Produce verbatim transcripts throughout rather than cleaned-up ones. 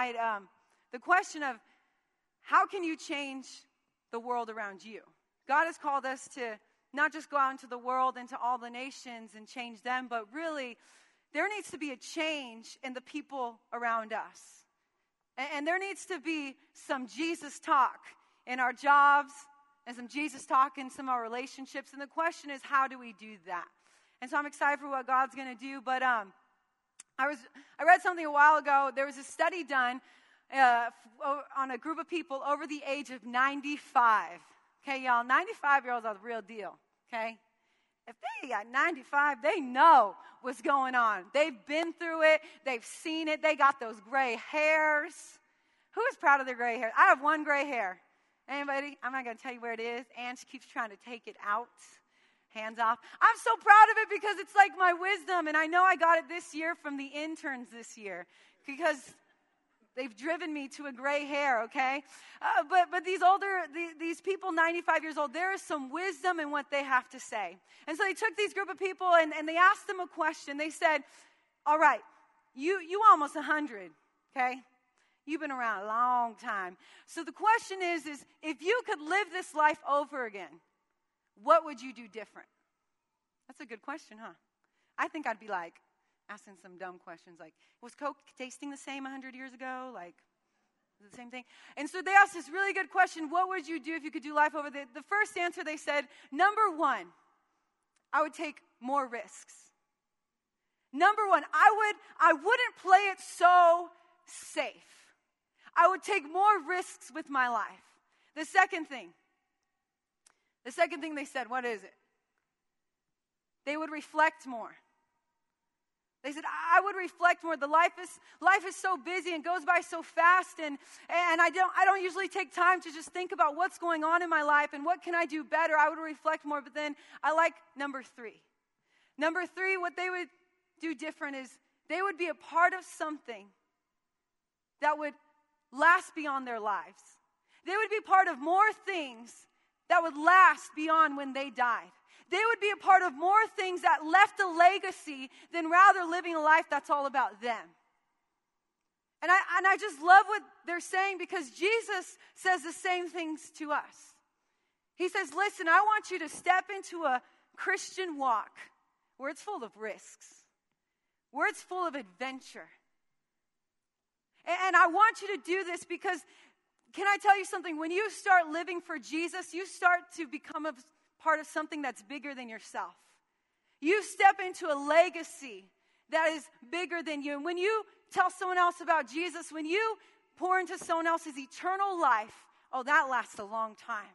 tonight um, the question of how can you change the world around you? God has called us to not just go out into the world, into all the nations and change them, but really there needs to be a change in the people around us. And, and there needs to be some Jesus talk in our jobs and some Jesus talk in some of our relationships. And the question is, how do we do that? And so I'm excited for what God's going to do. But um, I was I read something a while ago. There was a study done uh, on a group of people over the age of ninety-five. Okay, y'all, ninety-five-year-olds are the real deal, okay? If they got ninety-five, they know what's going on. They've been through it. They've seen it. They got those gray hairs. Who is proud of their gray hair? I have one gray hair. Anybody? I'm not going to tell you where it is. Anne keeps trying to take it out. Hands off. I'm so proud of it because it's like my wisdom, and I know I got it this year from the interns this year because they've driven me to a gray hair, okay? Uh, but but these older, the, these people, ninety-five years old, there is some wisdom in what they have to say. And so they took these group of people and, and they asked them a question. They said, all right, you, you almost one hundred, okay? You've been around a long time. So the question is, is if you could live this life over again, what would you do different? That's a good question, huh? I think I'd be like, asking some dumb questions like, was Coke tasting the same one hundred years ago? Like, the same thing? And so they asked this really good question, what would you do if you could do life over? The, the first answer they said, number one, I would take more risks. Number one, I would, I wouldn't play it so safe. I would take more risks with my life. The second thing, the second thing they said, what is it? They would reflect more. They said, I would reflect more. The life is life is so busy and goes by so fast, and, and I don't I don't usually take time to just think about what's going on in my life and what can I do better. I would reflect more. But then I like number three. Number three, what they would do different is they would be a part of something that would last beyond their lives. They would be part of more things that would last beyond when they died. They would be a part of more things that left a legacy than rather living a life that's all about them. And I, and I just love what they're saying because Jesus says the same things to us. He says, listen, I want you to step into a Christian walk where it's full of risks, where it's full of adventure. And, and I want you to do this because, can I tell you something? When you start living for Jesus, you start to become a part of something that's bigger than yourself. You step into a legacy that is bigger than you. And when you tell someone else about Jesus, when you pour into someone else's eternal life, oh, that lasts a long time.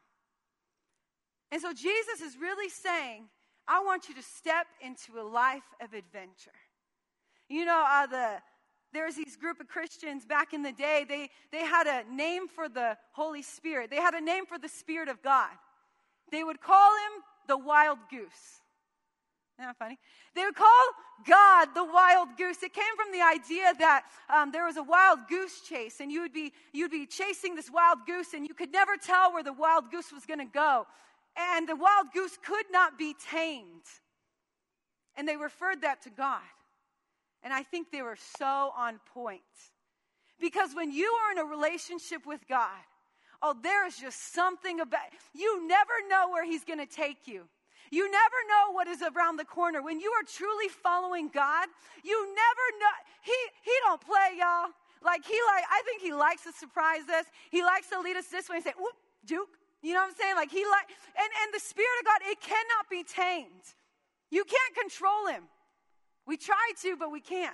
And so Jesus is really saying, I want you to step into a life of adventure. You know, uh, the there's these group of Christians back in the day, they, they had a name for the Holy Spirit. They had a name for the Spirit of God. They would call him the wild goose. Isn't that funny? They would call God the wild goose. It came from the idea that um, there was a wild goose chase, and you would be you'd be chasing this wild goose, and you could never tell where the wild goose was going to go. And the wild goose could not be tamed. And they referred that to God. And I think they were so on point. Because when you are in a relationship with God, oh, there is just something about, you never know where he's going to take you. You never know what is around the corner. When you are truly following God, you never know. He he don't play, y'all. Like, he like, I think he likes to surprise us. He likes to lead us this way and say, whoop, juke. You know what I'm saying? Like, he like, and, and the Spirit of God, it cannot be tamed. You can't control him. We try to, but we can't.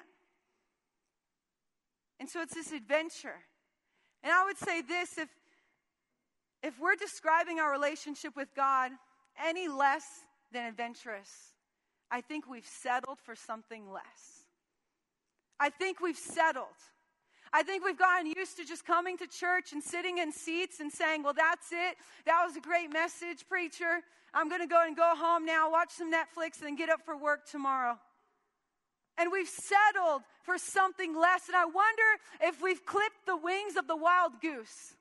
And so it's this adventure. And I would say this, if if we're describing our relationship with God any less than adventurous, I think we've settled for something less. I think we've settled. I think we've gotten used to just coming to church and sitting in seats and saying, well, that's it. That was a great message, preacher. I'm going to go and go home now, watch some Netflix, and then get up for work tomorrow. And we've settled for something less. And I wonder if we've clipped the wings of the wild goose.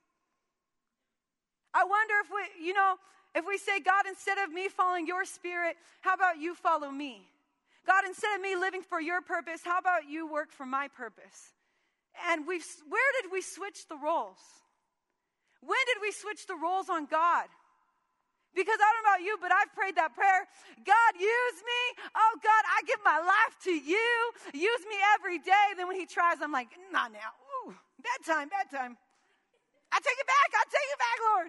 I wonder if we, you know, if we say, God, instead of me following your Spirit, how about you follow me? God, instead of me living for your purpose, how about you work for my purpose? And we've, where did we switch the roles? When did we switch the roles on God? Because I don't know about you, but I've prayed that prayer. God, use me. Oh, God, I give my life to you. Use me every day. Then when he tries, I'm like, not now. Ooh, bedtime, bedtime. I take it back. I take it back, Lord.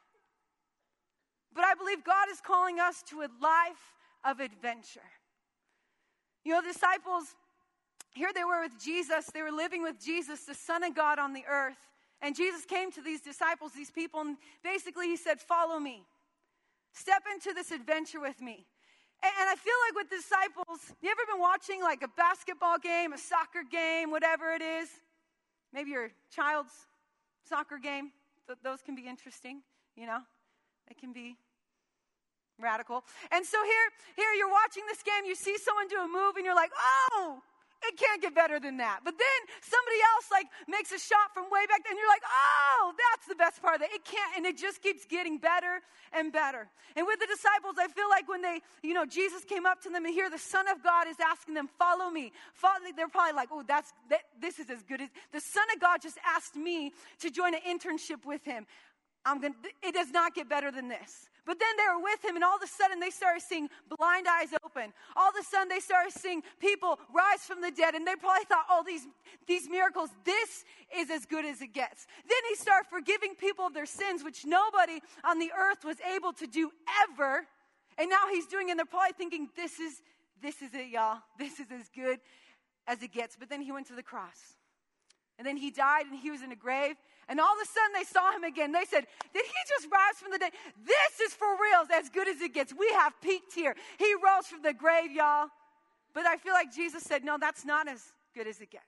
But I believe God is calling us to a life of adventure. You know, the disciples, here they were with Jesus. They were living with Jesus, the Son of God on the earth. And Jesus came to these disciples, these people, and basically he said, follow me. Step into this adventure with me. And, and I feel like with disciples, you ever been watching like a basketball game, a soccer game, whatever it is? Maybe your child's soccer game. Th- those can be interesting, you know. They can be radical. And so here, here you're watching this game, you see someone do a move, and you're like, oh, it can't get better than that. But then somebody else like makes a shot from way back there, and you're like, oh, that's the best part of it. It can't, and it just keeps getting better and better. And with the disciples, I feel like when they, you know, Jesus came up to them, and here the Son of God is asking them, follow me. Follow, they're probably like, oh, that's that, this is as good as, the Son of God just asked me to join an internship with him. I'm gonna, it does not get better than this. But then they were with him, and all of a sudden they started seeing blind eyes open. All of a sudden they started seeing people rise from the dead, and they probably thought, oh, these, these miracles, this is as good as it gets. Then he started forgiving people of their sins, which nobody on the earth was able to do ever. And now he's doing it, and they're probably thinking, this is, this is it, y'all. This is as good as it gets. But then he went to the cross. And then he died, and he was in a grave. And all of a sudden, they saw him again. They said, did he just rise from the dead? This is for real, as good as it gets. We have peaked here. He rose from the grave, y'all. But I feel like Jesus said, no, that's not as good as it gets.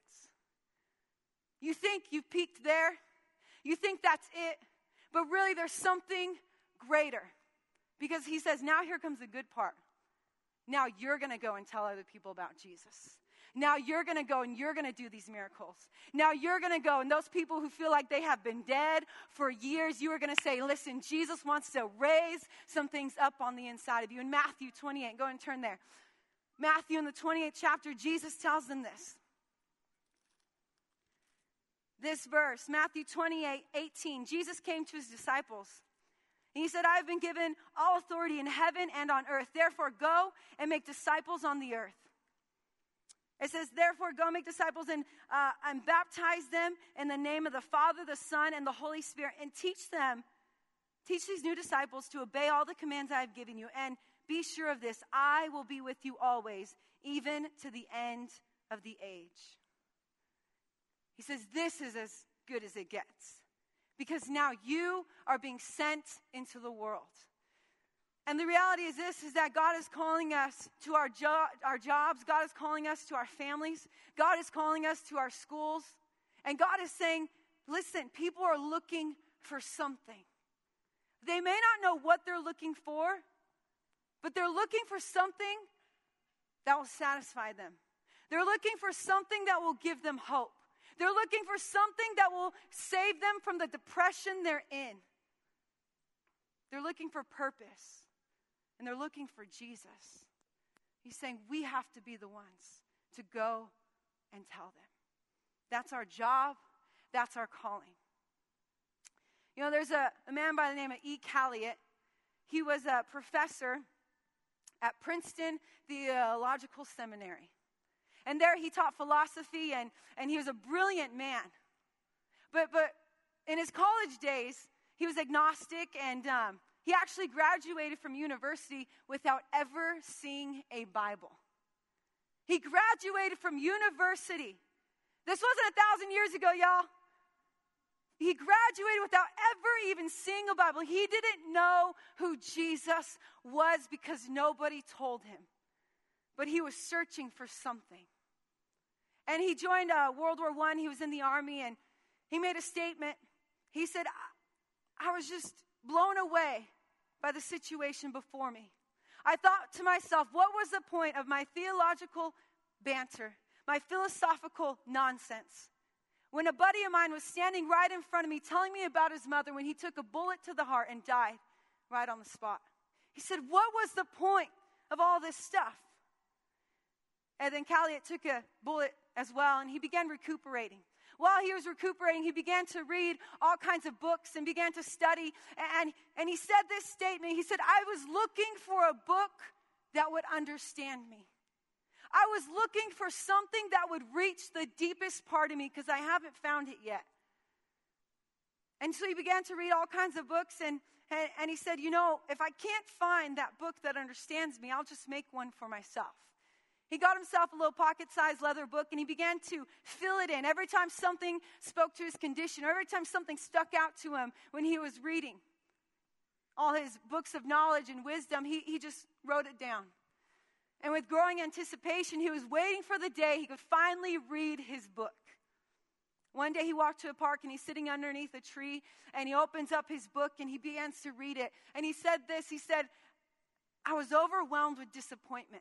You think you've peaked there? You think that's it? But really, there's something greater. Because he says, now here comes the good part. Now you're going to go and tell other people about Jesus. Now you're going to go and you're going to do these miracles. Now you're going to go, and those people who feel like they have been dead for years, you are going to say, listen, Jesus wants to raise some things up on the inside of you. In Matthew twenty-eight, go and turn there. Matthew in the twenty-eighth chapter, Jesus tells them this. This verse, Matthew twenty-eight, eighteen, Jesus came to his disciples. And he said, I have been given all authority in heaven and on earth. Therefore, go and make disciples on the earth. It says, therefore, go make disciples and, uh, and baptize them in the name of the Father, the Son, and the Holy Spirit. And teach them, teach these new disciples to obey all the commands I have given you. And be sure of this, I will be with you always, even to the end of the age. He says, this is as good as it gets. Because now you are being sent into the world. And the reality is this, is that God is calling us to our, jo- our jobs. God is calling us to our families. God is calling us to our schools. And God is saying, listen, people are looking for something. They may not know what they're looking for, but they're looking for something that will satisfy them. They're looking for something that will give them hope. They're looking for something that will save them from the depression they're in. They're looking for purpose. And they're looking for Jesus. He's saying we have to be the ones to go and tell them. That's our job. That's our calling. You know, there's a, a man by the name of E. Calliot. He was a professor at Princeton Theological Seminary. And there he taught philosophy, and, and he was a brilliant man. But, but in his college days, he was agnostic, and um, he actually graduated from university without ever seeing a Bible. He graduated from university. This wasn't a thousand years ago, y'all. He graduated without ever even seeing a Bible. He didn't know who Jesus was because nobody told him. But he was searching for something. And he joined uh, World War One. He was in the army, and he made a statement. He said, I, I was just blown away by the situation before me. I thought to myself, what was the point of my theological banter, my philosophical nonsense, when a buddy of mine was standing right in front of me telling me about his mother when he took a bullet to the heart and died right on the spot? He said, what was the point of all this stuff? And then Calliot took a bullet as well, and he began recuperating. while he was recuperating, he began to read all kinds of books and began to study. And, and he said this statement. He said, I was looking for a book that would understand me. I was looking for something that would reach the deepest part of me because I haven't found it yet. And so he began to read all kinds of books, and, and, and he said, you know, if I can't find that book that understands me, I'll just make one for myself. He got himself a little pocket-sized leather book, and he began to fill it in. Every time something spoke to his condition, or every time something stuck out to him when he was reading all his books of knowledge and wisdom, he, he just wrote it down. And with growing anticipation, he was waiting for the day he could finally read his book. One day he walked to a park, and he's sitting underneath a tree, and he opens up his book, and he begins to read it. And he said this, he said, I was overwhelmed with disappointment.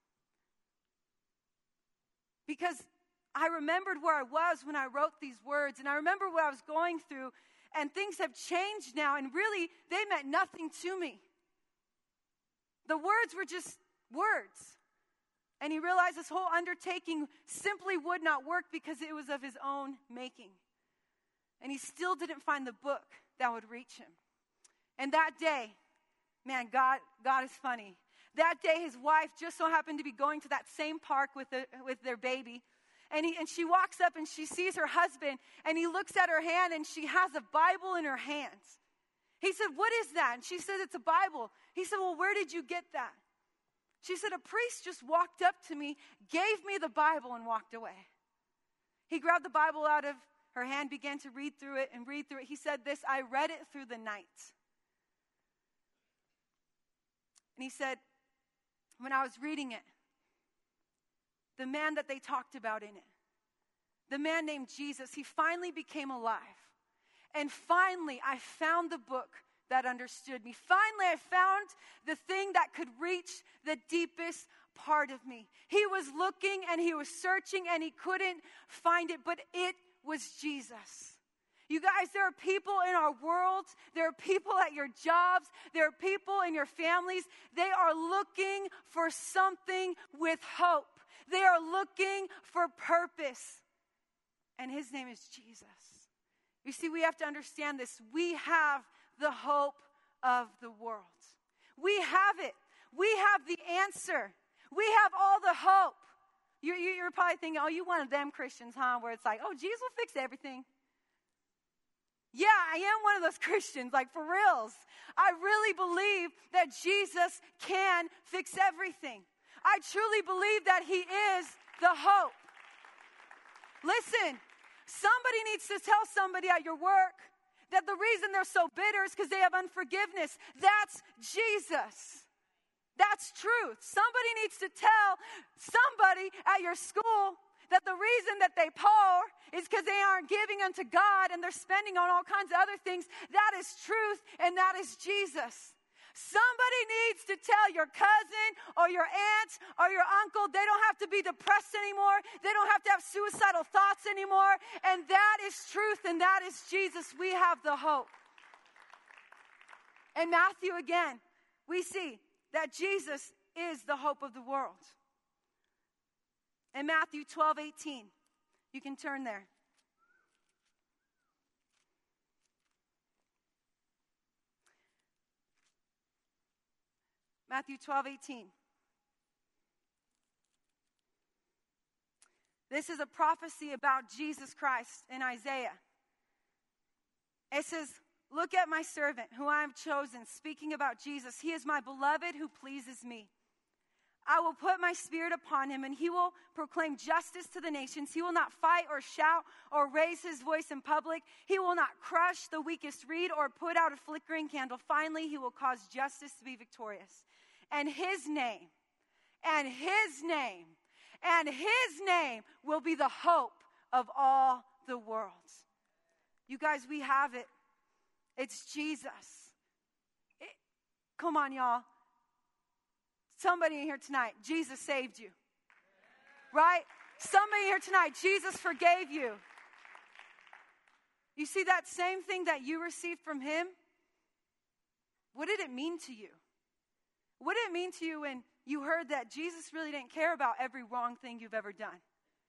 Because I remembered where I was when I wrote these words, and I remember what I was going through, and things have changed now, and really, they meant nothing to me. The words were just words. And he realized this whole undertaking simply would not work because it was of his own making. And he still didn't find the book that would reach him. And that day, man, God, God is funny. That day, his wife just so happened to be going to that same park with, the, with their baby. And, he, and she walks up and she sees her husband, and he looks at her hand, and she has a Bible in her hands. He said, what is that? And she said, it's a Bible. He said, well, where did you get that? She said, a priest just walked up to me, gave me the Bible, and walked away. He grabbed the Bible out of her hand, began to read through it and read through it. He said this, I read it through the night. And he said, when I was reading it, the man that they talked about in it, the man named Jesus, he finally became alive. And finally, I found the book that understood me. Finally, I found the thing that could reach the deepest part of me. He was looking and he was searching and he couldn't find it, but it was Jesus. You guys, there are people in our world, there are people at your jobs, there are people in your families. They are looking for something with hope. They are looking for purpose. And his name is Jesus. You see, we have to understand this. We have the hope of the world. We have it. We have the answer. We have all the hope. You're, you're probably thinking, oh, you one of them Christians, huh? Where it's like, oh, Jesus will fix everything. Yeah, I am one of those Christians, like for reals. I really believe that Jesus can fix everything. I truly believe that he is the hope. Listen, somebody needs to tell somebody at your work that the reason they're so bitter is because they have unforgiveness. That's Jesus. That's truth. Somebody needs to tell somebody at your school that the reason that they poor is because they aren't giving unto God and they're spending on all kinds of other things. That is truth, and that is Jesus. Somebody needs to tell your cousin or your aunt or your uncle they don't have to be depressed anymore. They don't have to have suicidal thoughts anymore. And that is truth, and that is Jesus. We have the hope. In Matthew again, we see that Jesus is the hope of the world. In Matthew twelve eighteen, you can turn there. Matthew twelve eighteen. This is a prophecy about Jesus Christ in Isaiah. It says, look at my servant who I have chosen, speaking about Jesus. He is my beloved who pleases me. I will put my spirit upon him, and he will proclaim justice to the nations. He will not fight or shout or raise his voice in public. He will not crush the weakest reed or put out a flickering candle. Finally, he will cause justice to be victorious. And his name, and his name, and his name will be the hope of all the world. You guys, we have it. It's Jesus. It, come on, y'all. Somebody in here tonight, Jesus saved you. Right? Somebody here tonight, Jesus forgave you. You see that same thing that you received from him? What did it mean to you? What did it mean to you when you heard that Jesus really didn't care about every wrong thing you've ever done?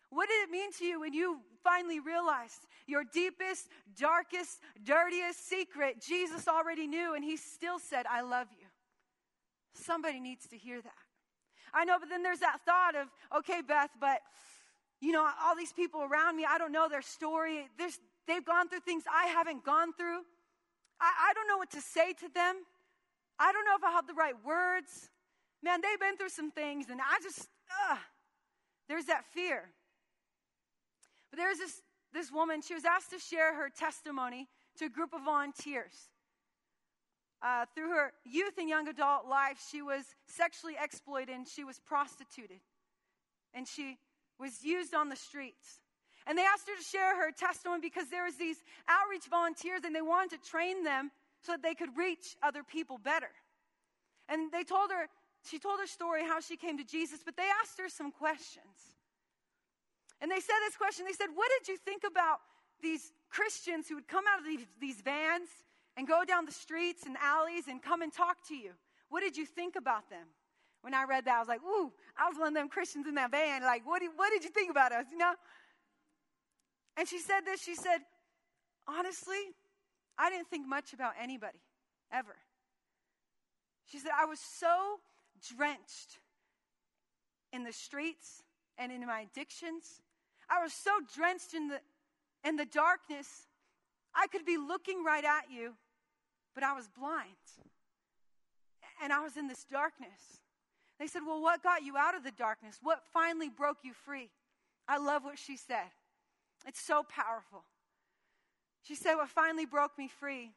What did it mean to you when you finally realized your deepest, darkest, dirtiest secret Jesus already knew, and he still said, I love you? Somebody needs to hear that. I know, but then there's that thought of, okay, Beth, but, you know, all these people around me, I don't know their story. There's, they've gone through things I haven't gone through. I, I don't know what to say to them. I don't know if I have the right words. Man, they've been through some things, and I just, ugh. There's that fear. But there's this, this woman, she was asked to share her testimony to a group of volunteers. Uh, through her youth and young adult life, she was sexually exploited and she was prostituted. And she was used on the streets. And they asked her to share her testimony because there was these outreach volunteers and they wanted to train them so that they could reach other people better. And they told her, she told her story, how she came to Jesus, but they asked her some questions. And they said this question, they said, what did you think about these Christians who would come out of these, these vans and go down the streets and alleys and come and talk to you? What did you think about them? When I read that, I was like, ooh, I was one of them Christians in that van. Like, what did, what did you think about us, you know? And she said this, she said, honestly, I didn't think much about anybody, ever. She said, I was so drenched in the streets and in my addictions. I was so drenched in the in the darkness. I could be looking right at you, but I was blind. And I was in this darkness. They said, well, what got you out of the darkness? What finally broke you free? I love what she said. It's so powerful. She said, what finally broke me free,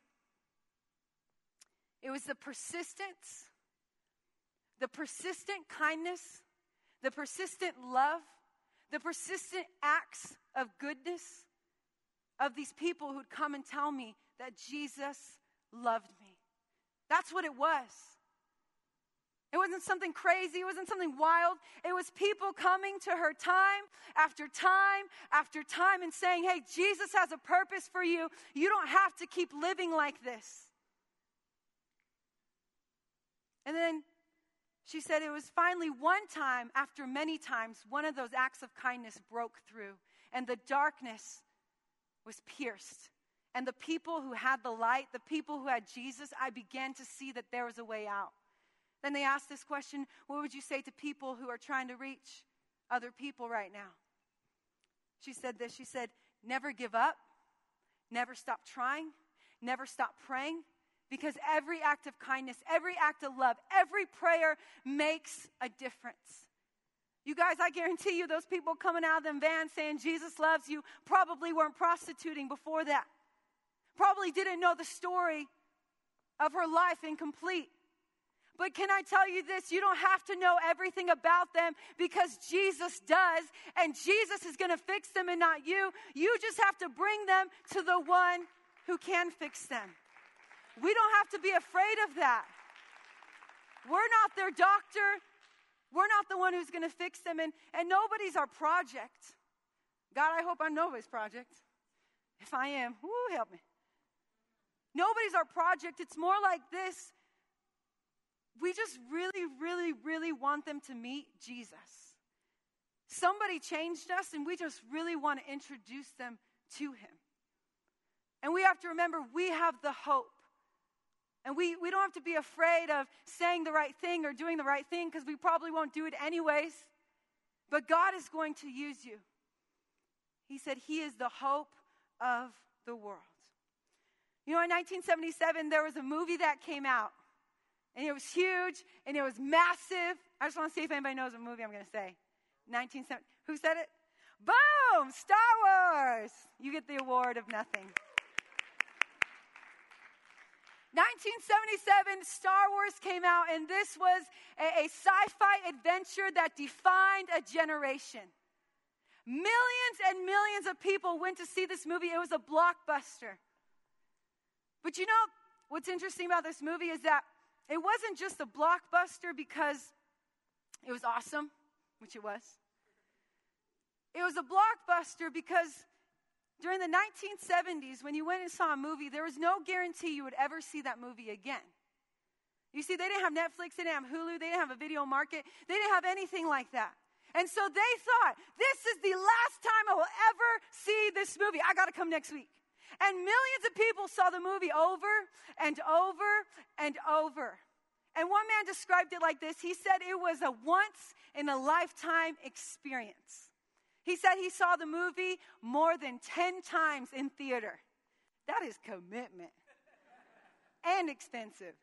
it was the persistence, the persistent kindness, the persistent love, the persistent acts of goodness of these people who'd come and tell me that Jesus loved me. That's what it was. It wasn't something crazy. It wasn't something wild. It was people coming to her time after time after time and saying, hey, Jesus has a purpose for you. You don't have to keep living like this. And then she said it was finally one time after many times, one of those acts of kindness broke through and the darkness was pierced. And the people who had the light, the people who had Jesus, I began to see that there was a way out. Then they asked this question, what would you say to people who are trying to reach other people right now? She said this, she said, never give up, never stop trying, never stop praying, because every act of kindness, every act of love, every prayer makes a difference. You guys, I guarantee you those people coming out of them vans saying Jesus loves you probably weren't prostituting before that. Probably didn't know the story of her life incomplete. But can I tell you this? You don't have to know everything about them because Jesus does. And Jesus is going to fix them and not you. You just have to bring them to the one who can fix them. We don't have to be afraid of that. We're not their doctor. We're not the one who's going to fix them. And, and nobody's our project. God, I hope I'm nobody's project. If I am, woo, help me. Nobody's our project. It's more like this. We just really, really, really want them to meet Jesus. Somebody changed us, and we just really want to introduce them to him. And we have to remember we have the hope. And we, we don't have to be afraid of saying the right thing or doing the right thing because we probably won't do it anyways. But God is going to use you. He said he is the hope of the world. You know, in nineteen seventy-seven, there was a movie that came out. And it was huge, and it was massive. I just want to see if anybody knows what movie I'm going to say. nineteen seventy. Who said it? Boom! Star Wars! You get the award of nothing. nineteen seventy-seven, Star Wars came out, and this was a, a sci-fi adventure that defined a generation. Millions and millions of people went to see this movie. It was a blockbuster. But you know, what's interesting about this movie is that it wasn't just a blockbuster because it was awesome, which it was. It was a blockbuster because during the nineteen seventies, when you went and saw a movie, there was no guarantee you would ever see that movie again. You see, they didn't have Netflix, they didn't have Hulu, they didn't have a video market, they didn't have anything like that. And so they thought, this is the last time I will ever see this movie. I got to come next week. And millions of people saw the movie over and over and over. And one man described it like this. He said it was a once-in-a-lifetime experience. He said he saw the movie more than ten times in theater. That is commitment. And expensive.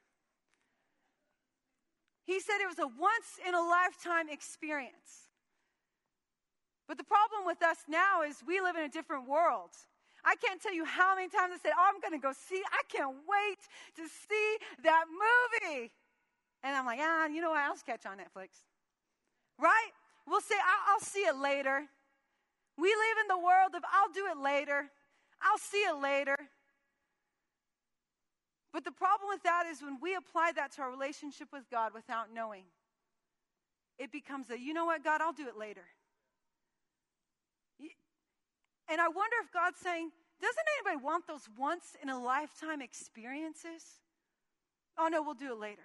He said it was a once-in-a-lifetime experience. But the problem with us now is we live in a different world. I can't tell you how many times I said, oh, I'm going to go see, I can't wait to see that movie. And I'm like, ah, you know what, I'll just catch on Netflix. Right? We'll say, I'll, I'll see it later. We live in the world of, I'll do it later. I'll see it later. But the problem with that is when we apply that to our relationship with God without knowing, it becomes a, you know what, God, I'll do it later. And I wonder if God's saying, doesn't anybody want those once-in-a-lifetime experiences? Oh, no, we'll do it later.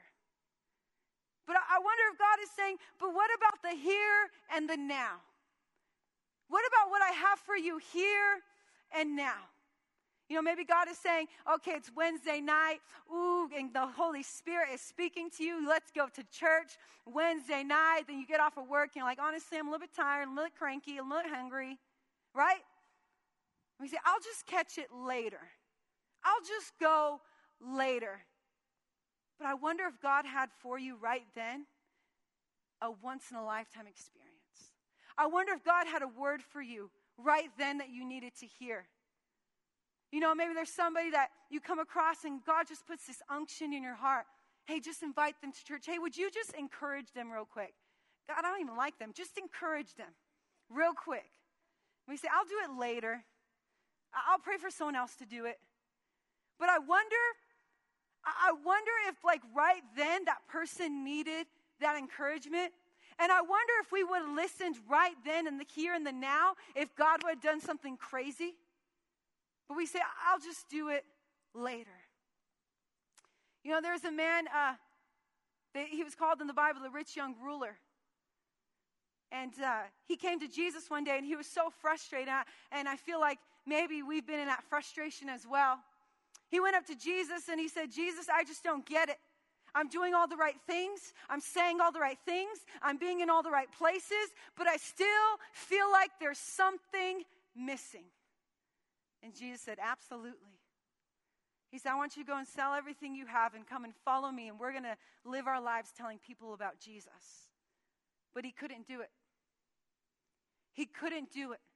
But I wonder if God is saying, but what about the here and the now? What about what I have for you here and now? You know, maybe God is saying, okay, it's Wednesday night. Ooh, and the Holy Spirit is speaking to you. Let's go to church Wednesday night. Then you get off of work and you're like, honestly, I'm a little bit tired. I'm a little cranky. I'm a little hungry. Right? We say, I'll just catch it later. I'll just go later. But I wonder if God had for you right then a once-in-a-lifetime experience. I wonder if God had a word for you right then that you needed to hear. You know, maybe there's somebody that you come across and God just puts this unction in your heart. Hey, just invite them to church. Hey, would you just encourage them real quick? God, I don't even like them. Just encourage them real quick. We say, I'll do it later. I'll pray for someone else to do it. But I wonder, I wonder if like right then that person needed that encouragement. And I wonder if we would have listened right then in the here and the now, if God would have done something crazy. But we say, I'll just do it later. You know, there's a man, uh, they, he was called in the Bible the rich young ruler. And uh, he came to Jesus one day, and he was so frustrated. And I feel like maybe we've been in that frustration as well. He went up to Jesus, and he said, Jesus, I just don't get it. I'm doing all the right things. I'm saying all the right things. I'm being in all the right places. But I still feel like there's something missing. And Jesus said, absolutely. He said, I want you to go and sell everything you have and come and follow me, and we're going to live our lives telling people about Jesus. But he couldn't do it. He couldn't do it.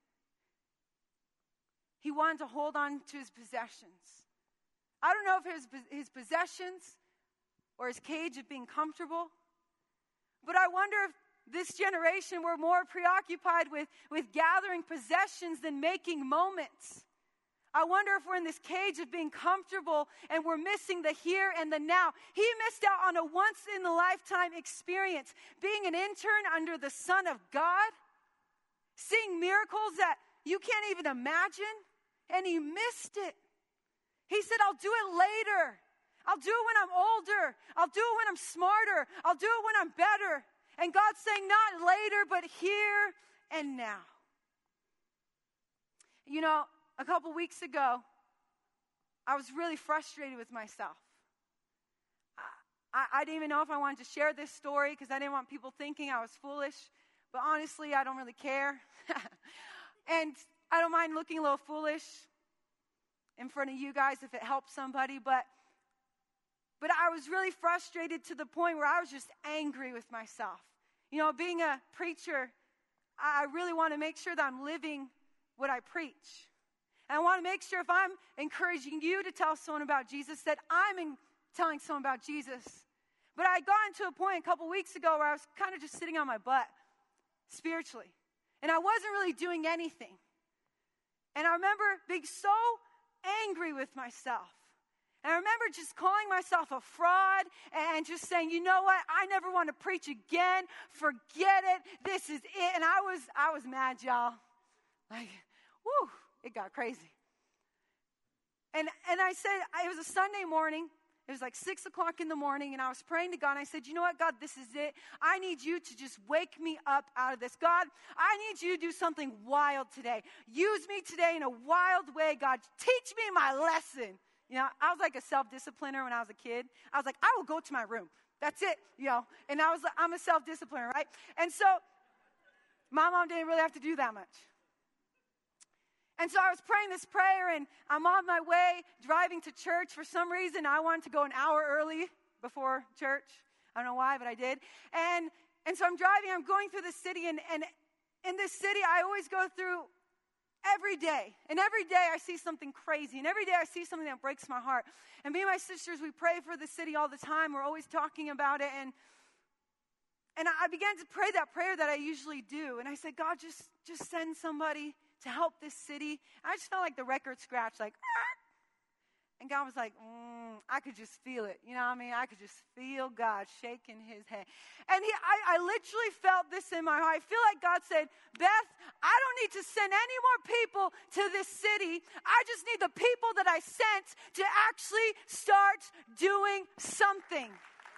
He wanted to hold on to his possessions. I don't know if it was his possessions or his cage of being comfortable, but I wonder if this generation were more preoccupied with, with gathering possessions than making moments. I wonder if we're in this cage of being comfortable and we're missing the here and the now. He missed out on a once-in-a-lifetime experience, being an intern under the Son of God, seeing miracles that you can't even imagine, and he missed it. He said, I'll do it later. I'll do it when I'm older. I'll do it when I'm smarter. I'll do it when I'm better. And God's saying, not later, but here and now. You know, a couple weeks ago, I was really frustrated with myself. I, I didn't even know if I wanted to share this story because I didn't want people thinking I was foolish. But honestly, I don't really care. And I don't mind looking a little foolish in front of you guys if it helps somebody. But, but I was really frustrated to the point where I was just angry with myself. You know, being a preacher, I really want to make sure that I'm living what I preach. And I want to make sure if I'm encouraging you to tell someone about Jesus, that I'm in telling someone about Jesus. But I got into a point a couple weeks ago where I was kind of just sitting on my butt spiritually. And I wasn't really doing anything. And I remember being so angry with myself. And I remember just calling myself a fraud and just saying, you know what? I never want to preach again. Forget it. This is it. And I was I was mad, y'all. Like, whew, it got crazy. And and I said, it was a Sunday morning, It was like six o'clock in the morning, and I was praying to God, and I said, you know what, God, this is it. I need you to just wake me up out of this. God, I need you to do something wild today. Use me today in a wild way, God. Teach me my lesson. You know, I was like a self-discipliner when I was a kid. I was like, I will go to my room. That's it, you know. And I was, I'm a self-discipliner, right? And so my mom didn't really have to do that much. And so I was praying this prayer, and I'm on my way driving to church. For some reason, I wanted to go an hour early before church. I don't know why, but I did. And and so I'm driving. I'm going through the city, and, and in this city, I always go through every day. And every day, I see something crazy. And every day, I see something that breaks my heart. And me and my sisters, we pray for the city all the time. We're always talking about it. And and I began to pray that prayer that I usually do. And I said, God, just, just send somebody to help this city. I just felt like the record scratch, like, Argh! And God was like, mm, I could just feel it. You know what I mean? I could just feel God shaking his head. And he, I, I literally felt this in my heart. I feel like God said, Beth, I don't need to send any more people to this city. I just need the people that I sent to actually start doing something.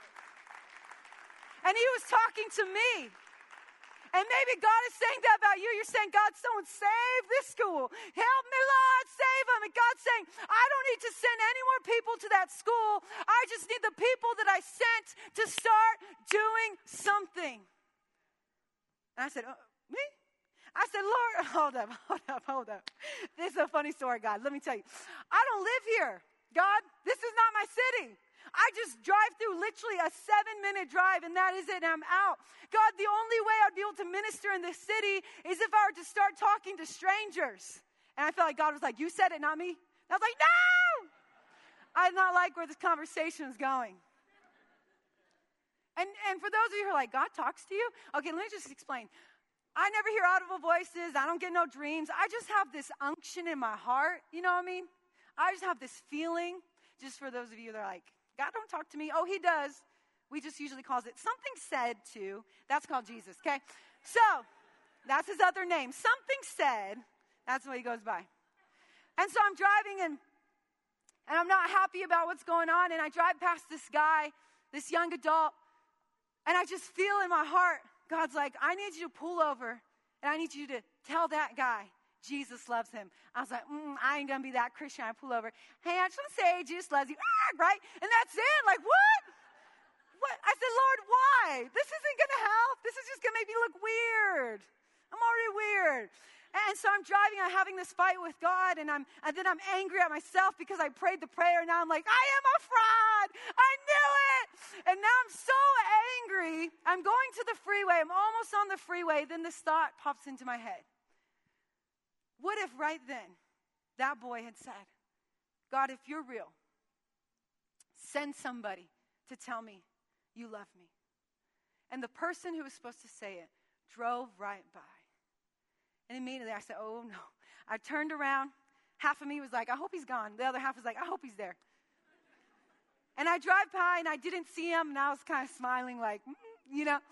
And he was talking to me. And maybe God is saying that about you. You're saying, God, someone save this school. Help me, Lord, save them. And God's saying, I don't need to send any more people to that school. I just need the people that I sent to start doing something. And I said, uh, me? I said, Lord, hold up, hold up, hold up. This is a funny story, God. Let me tell you. I don't live here. God, this is not my city. I just drive through literally a seven-minute drive, and that is it, and I'm out. God, the only way I'd be able to minister in this city is if I were to start talking to strangers. And I felt like God was like, you said it, not me. And I was like, no! I did not like where this conversation was going. And, and for those of you who are like, God talks to you? Okay, let me just explain. I never hear audible voices. I don't get no dreams. I just have this unction in my heart. You know what I mean? I just have this feeling, just for those of you that are like, God don't talk to me. Oh, he does. We just usually calls it something said to. That's called Jesus, okay? So, that's his other name. Something said. That's what he goes by. And so I'm driving, and, and I'm not happy about what's going on, and I drive past this guy, this young adult, and I just feel in my heart, God's like, I need you to pull over, and I need you to tell that guy Jesus loves him. I was like, mm, I ain't going to be that Christian. I pull over. Hey, I just want to say Jesus loves you. Ah, right? And that's it. Like, what? What? I said, Lord, why? This isn't going to help. This is just going to make me look weird. I'm already weird. And so I'm driving. I'm having this fight with God. And, I'm, and then I'm angry at myself because I prayed the prayer. And now I'm like, I am a fraud. I knew it. And now I'm so angry. I'm going to the freeway. I'm almost on the freeway. Then this thought pops into my head. What if right then that boy had said, God, if you're real, send somebody to tell me you love me. And the person who was supposed to say it drove right by. And immediately I said, oh no. I turned around. Half of me was like, I hope he's gone. The other half was like, I hope he's there. And I drive by and I didn't see him, and I was kind of smiling like, mm, you know.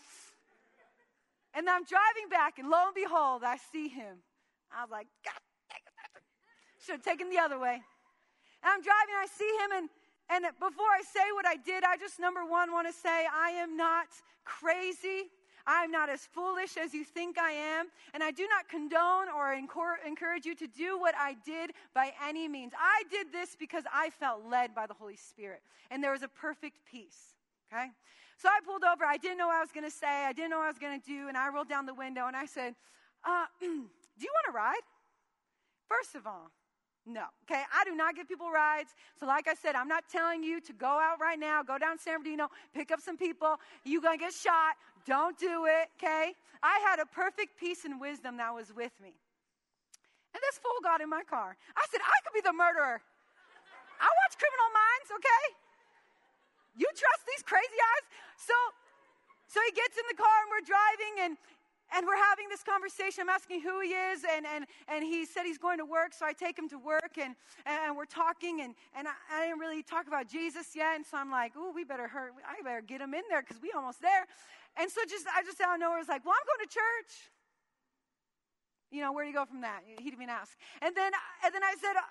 And I'm driving back, and lo and behold, I see him. I was like, God, should have taken the other way. And I'm driving, I see him, and, and before I say what I did, I just, number one, want to say I am not crazy. I am not as foolish as you think I am. And I do not condone or encourage you to do what I did by any means. I did this because I felt led by the Holy Spirit. And there was a perfect peace, okay? So I pulled over. I didn't know what I was going to say. I didn't know what I was going to do. And I rolled down the window, and I said, uh, do you want to ride? First of all, no. Okay, I do not give people rides. So like I said, I'm not telling you to go out right now, go down San Bernardino, pick up some people. You're going to get shot. Don't do it, okay? I had a perfect peace and wisdom that was with me. And this fool got in my car. I said, I could be the murderer. I watch Criminal Minds, okay? You trust these crazy eyes? So, so he gets in the car, and we're driving, and And we're having this conversation. I'm asking who he is, and, and, and he said he's going to work, so I take him to work, and, and we're talking, and, and I, I didn't really talk about Jesus yet, and so I'm like, ooh, we better hurry. I better get him in there because we almost there. And so just I just out of nowhere was like, well, I'm going to church. You know, where do you go from that? He didn't even ask. And then, and then I said, uh,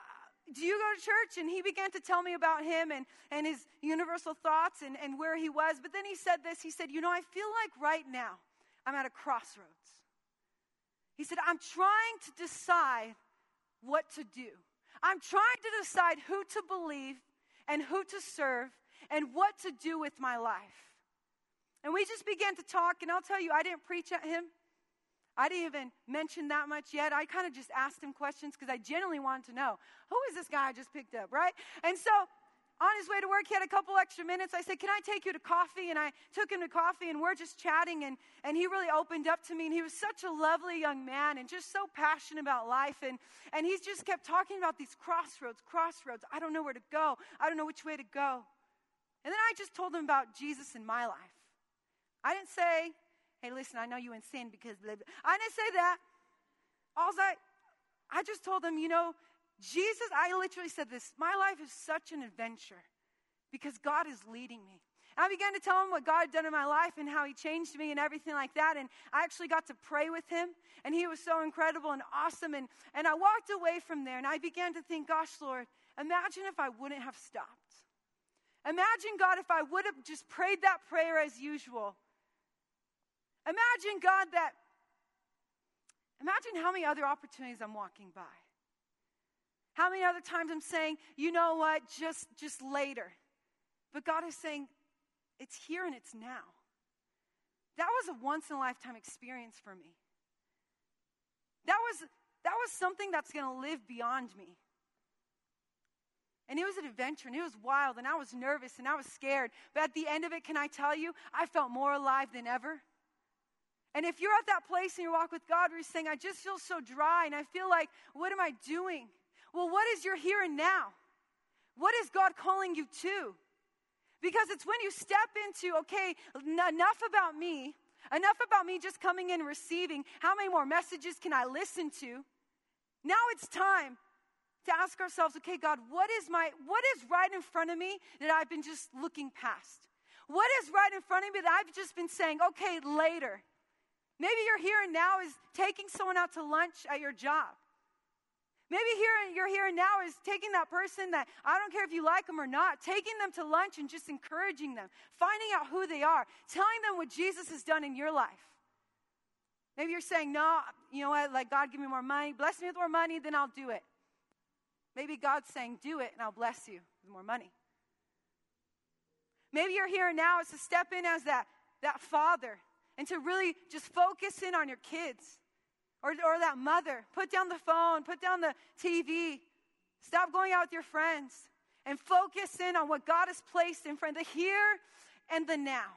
do you go to church? And he began to tell me about him and, and his universal thoughts and, and where he was. But then he said this. He said, you know, I feel like right now I'm at a crossroads. He said, I'm trying to decide what to do. I'm trying to decide who to believe and who to serve and what to do with my life. And we just began to talk, and I'll tell you, I didn't preach at him. I didn't even mention that much yet. I kind of just asked him questions because I genuinely wanted to know, who is this guy I just picked up, right? And so on his way to work, he had a couple extra minutes. I said, can I take you to coffee? And I took him to coffee, and we're just chatting, and, and he really opened up to me, and he was such a lovely young man and just so passionate about life. And, and he just kept talking about these crossroads, crossroads. I don't know where to go. I don't know which way to go. And then I just told him about Jesus in my life. I didn't say, hey, listen, I know you in sin because blah, blah. I didn't say that. All I, I just told him, you know, Jesus, I literally said this, my life is such an adventure because God is leading me. And I began to tell him what God had done in my life and how he changed me and everything like that. And I actually got to pray with him, and he was so incredible and awesome. And, and I walked away from there, and I began to think, gosh, Lord, imagine if I wouldn't have stopped. Imagine, God, if I would have just prayed that prayer as usual. Imagine, God, that, imagine how many other opportunities I'm walking by. How many other times I'm saying, you know what, just, just later. But God is saying, it's here and it's now. That was a once-in-a-lifetime experience for me. That was, that was something that's going to live beyond me. And it was an adventure, and it was wild, and I was nervous, and I was scared. But at the end of it, can I tell you, I felt more alive than ever. And if you're at that place in your walk with God where you're saying, I just feel so dry, and I feel like, what am I doing? Well, what is your here and now? What is God calling you to? Because it's when you step into, okay, n- enough about me, enough about me just coming in and receiving, how many more messages can I listen to? Now it's time to ask ourselves, okay, God, what is my, what is right in front of me that I've been just looking past? What is right in front of me that I've just been saying, okay, later? Maybe your here and now is taking someone out to lunch at your job. Maybe here, your here and now is taking that person that, I don't care if you like them or not, taking them to lunch and just encouraging them, finding out who they are, telling them what Jesus has done in your life. Maybe you're saying, no, you know what, like God give me more money, bless me with more money, then I'll do it. Maybe God's saying, do it and I'll bless you with more money. Maybe your here and now is to step in as that, that father and to really just focus in on your kids. Or, or that mother, put down the phone, put down the T V, stop going out with your friends, and focus in on what God has placed in front of the here and the now.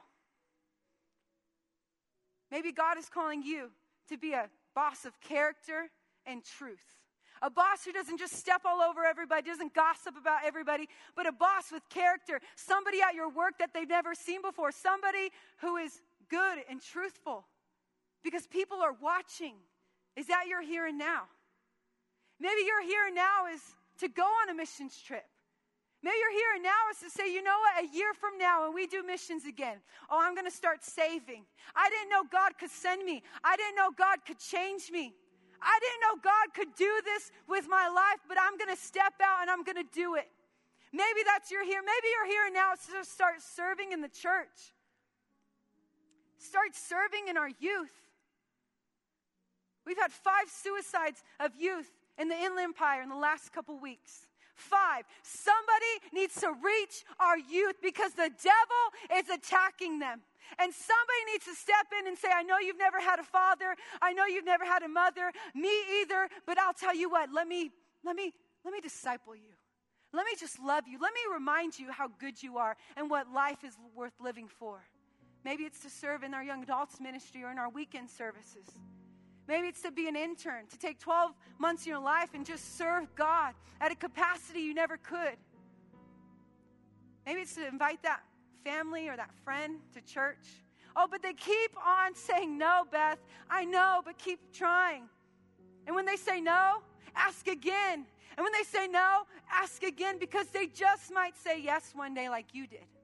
Maybe God is calling you to be a boss of character and truth. A boss who doesn't just step all over everybody, doesn't gossip about everybody, but a boss with character, somebody at your work that they've never seen before, somebody who is good and truthful, because people are watching. Is that your here and now? Maybe your here and now is to go on a missions trip. Maybe your here and now is to say, you know what, a year from now when we do missions again, oh, I'm going to start saving. I didn't know God could send me. I didn't know God could change me. I didn't know God could do this with my life, but I'm going to step out and I'm going to do it. Maybe that's your here. Maybe your here and now is to start serving in the church. Start serving in our youth. We've had five suicides of youth in the Inland Empire in the last couple weeks. Five. Somebody needs to reach our youth because the devil is attacking them. And somebody needs to step in and say, I know you've never had a father. I know you've never had a mother. Me either. But I'll tell you what, let me, let me, let me disciple you. Let me just love you. Let me remind you how good you are and what life is worth living for. Maybe it's to serve in our young adults ministry or in our weekend services. Maybe it's to be an intern, to take twelve months in your life and just serve God at a capacity you never could. Maybe it's to invite that family or that friend to church. Oh, but they keep on saying no, Beth. I know, but keep trying. And when they say no, ask again. And when they say no, ask again, because they just might say yes one day like you did.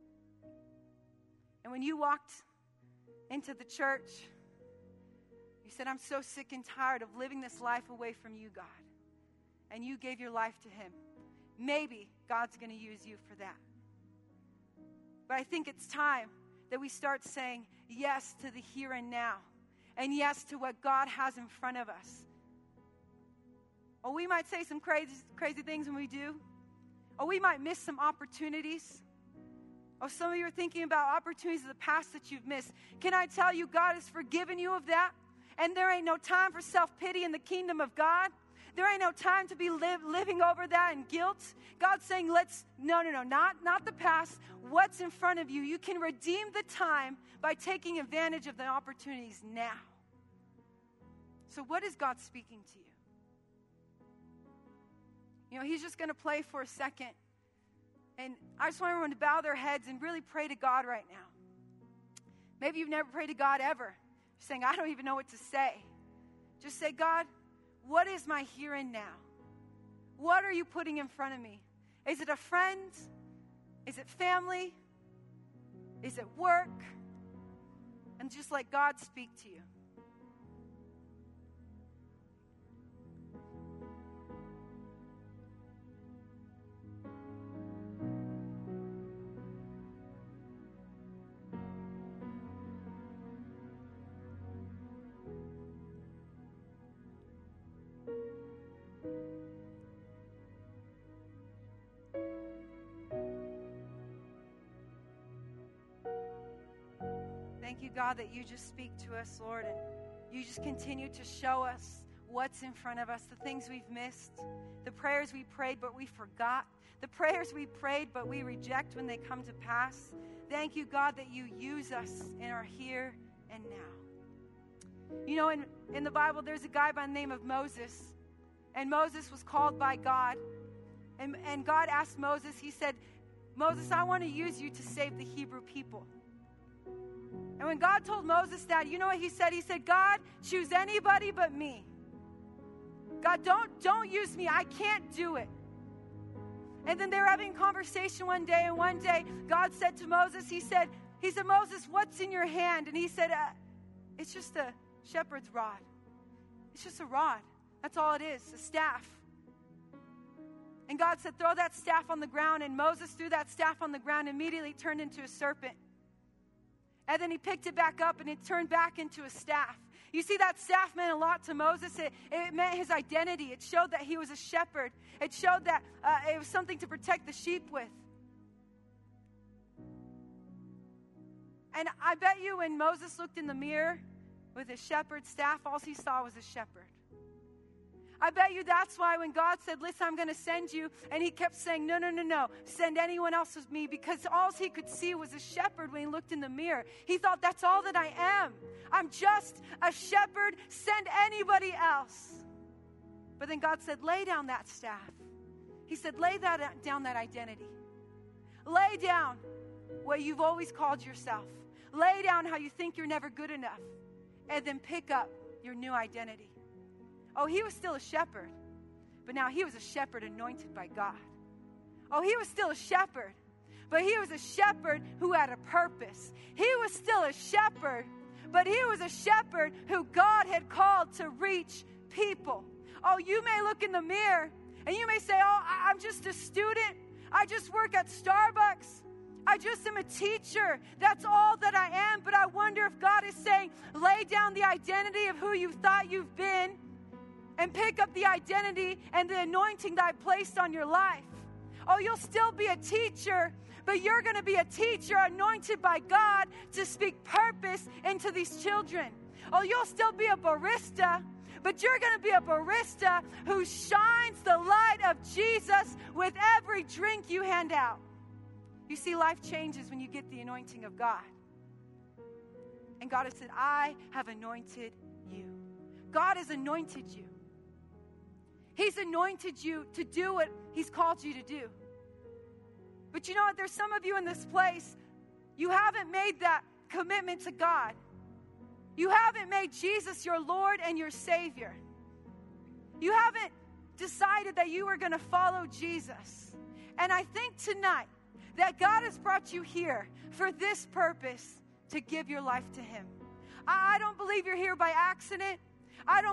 And when you walked into the church, you said, I'm so sick and tired of living this life away from you, God. And you gave your life to him. maybe God's going to use you for that. But I think it's time that we start saying yes to the here and now, and yes to what God has in front of us. Or we might say some crazy, crazy things when we do. Or we might miss some opportunities. Or some of you are thinking about opportunities of the past that you've missed. Can I tell you, God has forgiven you of that? And there ain't no time for self-pity in the kingdom of God. There ain't no time to be live, living over that in guilt. God's saying, let's, no, no, no, not, not the past. What's in front of you? You can redeem the time by taking advantage of the opportunities now. So what is God speaking to you? You know, he's just going to play for a second. And I just want everyone to bow their heads and really pray to God right now. Maybe you've never prayed to God ever. You're saying, I don't even know what to say. Just say, God, what is my here and now? What are you putting in front of me? Is it a friend? Is it family? Is it work? And just let God speak to you. Thank you, God, that you just speak to us, Lord, and you just continue to show us what's in front of us, the things we've missed, the prayers we prayed but we forgot, the prayers we prayed but we reject when they come to pass. Thank you, God, that you use us in our here and now. You know, in, in the Bible, there's a guy by the name of Moses, and Moses was called by God, and, and God asked Moses, he said, Moses, I want to use you to save the Hebrew people. And when God told Moses that, you know what he said? He said, God, choose anybody but me. God, don't, don't use me. I can't do it. And then they were having a conversation one day, and one day God said to Moses, he said, he said, Moses, what's in your hand? And he said, uh, it's just a shepherd's rod. It's just a rod. That's all it is, a staff. And God said, throw that staff on the ground. And Moses threw that staff on the ground, immediately turned into a serpent. And then he picked it back up and it turned back into a staff. You see, that staff meant a lot to Moses. It, it meant his identity. It showed that he was a shepherd. It showed that uh, it was something to protect the sheep with. And I bet you when Moses looked in the mirror with his shepherd's staff, all he saw was a shepherd. I bet you that's why when God said, listen, I'm going to send you, and he kept saying, no, no, no, no, send anyone else with me, because all he could see was a shepherd when he looked in the mirror. He thought, that's all that I am. I'm just a shepherd. Send anybody else. But then God said, lay down that staff. He said, lay that down that identity. Lay down what you've always called yourself. Lay down how you think you're never good enough. And then pick up your new identity. Oh, he was still a shepherd, but now he was a shepherd anointed by God. Oh, he was still a shepherd, but he was a shepherd who had a purpose. He was still a shepherd, but he was a shepherd who God had called to reach people. Oh, you may look in the mirror and you may say, oh, I'm just a student. I just work at Starbucks. I just am a teacher. That's all that I am. But I wonder if God is saying, lay down the identity of who you thought you've been and pick up the identity and the anointing that I placed on your life. Oh, you'll still be a teacher, but you're going to be a teacher anointed by God to speak purpose into these children. Oh, you'll still be a barista, but you're going to be a barista who shines the light of Jesus with every drink you hand out. You see, life changes when you get the anointing of God. And God has said, I have anointed you. God has anointed you. He's anointed you to do what He's called you to do. But you know what? There's some of you in this place, you haven't made that commitment to God. You haven't made Jesus your Lord and your Savior. You haven't decided that you are going to follow Jesus. And I think tonight that God has brought you here for this purpose, to give your life to Him. I, I don't believe you're here by accident. I don't